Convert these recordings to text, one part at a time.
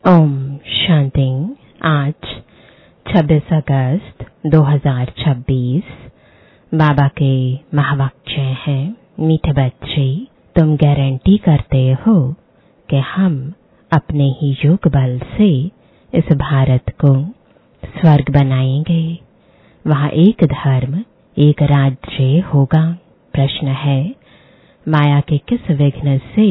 ओम शांति। आज 26 अगस्त 2026 बाबा के महावाक्य हैं, मीठे बच्चे, तुम गारंटी करते हो कि हम अपने ही योग बल से इस भारत को स्वर्ग बनाएंगे। वहाँ एक धर्म, एक राज्य होगा। प्रश्न है, माया के किस विघ्न से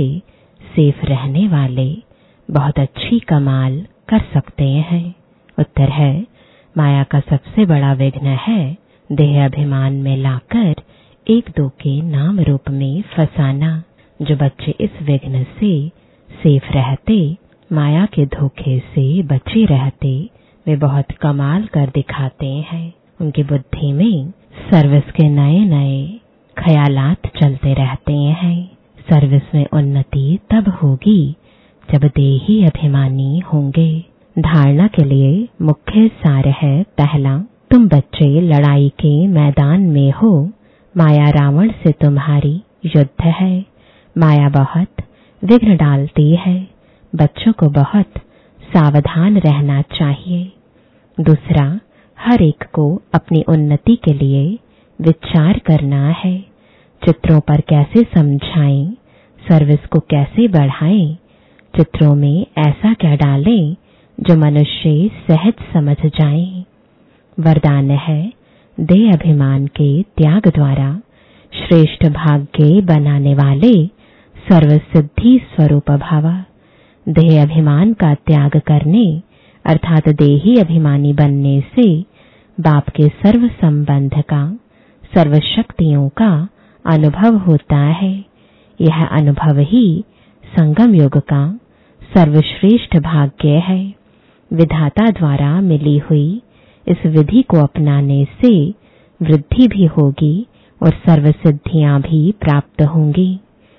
सेफ रहने वाले बहुत अच्छी कमाल कर सकते हैं? उत्तर है, माया का सबसे बड़ा विघ्न है देह अभिमान में लाकर एक दो के नाम रूप में फंसाना। जो बच्चे इस विघ्न से सेफ रहते, माया के धोखे से बचे रहते, वे बहुत कमाल कर दिखाते हैं। उनकी बुद्धि में सर्विस के नए नए ख्यालात चलते रहते हैं। सर्विस में उन्नति तब होगी जब देही अभिमानी होंगे। धारणा के लिए मुख्य सार है, पहला, तुम बच्चे लड़ाई के मैदान में हो। माया रावण से तुम्हारी युद्ध है। माया बहुत विघ्न डालती है। बच्चों को बहुत सावधान रहना चाहिए। दूसरा, हर एक को अपनी उन्नति के लिए विचार करना है। चित्रों पर कैसे समझाएं, सर्विस को कैसे बढ़ाएं, चित्रों में ऐसा क्या डालें जो मनुष्य सहज समझ जाएं। वरदान है, देह अभिमान के त्याग द्वारा श्रेष्ठ भाग्य बनाने वाले सर्वसिद्धि स्वरूप भव। देह अभिमान का त्याग करने अर्थात देही अभिमानी बनने से बाप के सर्व संबंध का, सर्व शक्तियों का अनुभव होता है। यह अनुभव ही संगम योग का सर्वश्रेष्ठ भाग्य है। विधाता द्वारा मिली हुई इस विधि को अपनाने से वृद्धि भी होगी और सर्व सिद्धियां भी प्राप्त होंगी।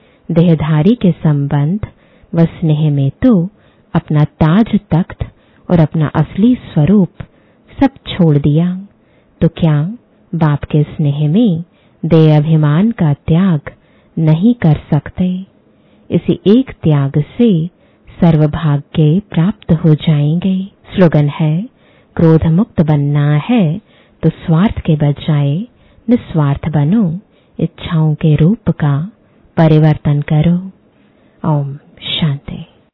देहधारी के संबंध व स्नेह में तो अपना ताज तख्त और अपना असली स्वरूप सब छोड़ दिया, तो क्या बाप के स्नेह में देह अभिमान का त्याग नहीं कर सकते? इसी एक त्याग से सर्व भाग्य प्राप्त हो जाएंगे। स्लोगन है, क्रोध मुक्त बनना है तो स्वार्थ के बजाय निस्वार्थ बनो। इच्छाओं के रूप का परिवर्तन करो। ओम शांति।